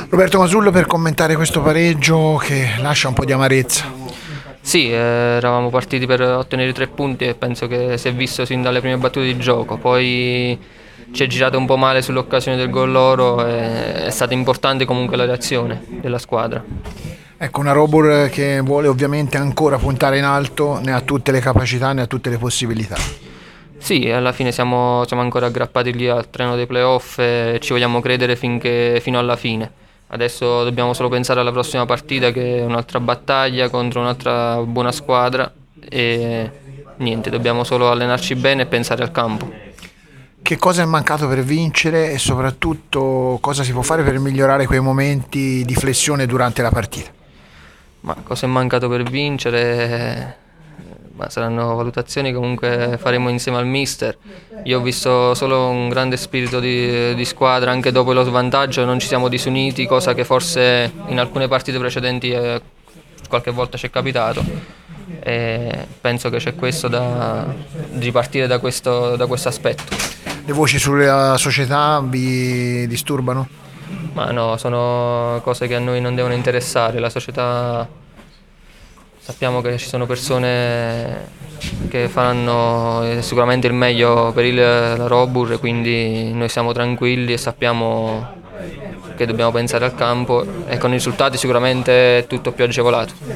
Roberto Masullo per commentare questo pareggio che lascia un po' di amarezza. Sì, eravamo partiti per ottenere i 3 punti e penso che si è visto sin dalle prime battute di gioco, poi ci è girato un po' male sull'occasione del gol loro e è stata importante comunque la reazione della squadra. Ecco, una Robur che vuole ovviamente ancora puntare in alto, ne ha tutte le capacità, ne ha tutte le possibilità. Sì, alla fine siamo ancora aggrappati lì al treno dei playoff e ci vogliamo credere fino alla fine. Adesso dobbiamo solo pensare alla prossima partita, che è un'altra battaglia contro un'altra buona squadra e niente, dobbiamo solo allenarci bene e pensare al campo. Che cosa è mancato per vincere e soprattutto cosa si può fare per migliorare quei momenti di flessione durante la partita? Ma cosa è mancato per vincere? Ma saranno valutazioni che comunque faremo insieme al mister. Io ho visto solo un grande spirito di squadra, anche dopo lo svantaggio non ci siamo disuniti, cosa che forse in alcune partite precedenti qualche volta ci è capitato. E penso che c'è questo da ripartire da questo aspetto. Le voci sulla società vi disturbano? Ma no, sono cose che a noi non devono interessare. La società, sappiamo che ci sono persone che faranno sicuramente il meglio per la Robur, quindi noi siamo tranquilli e sappiamo che dobbiamo pensare al campo e con i risultati sicuramente è tutto più agevolato.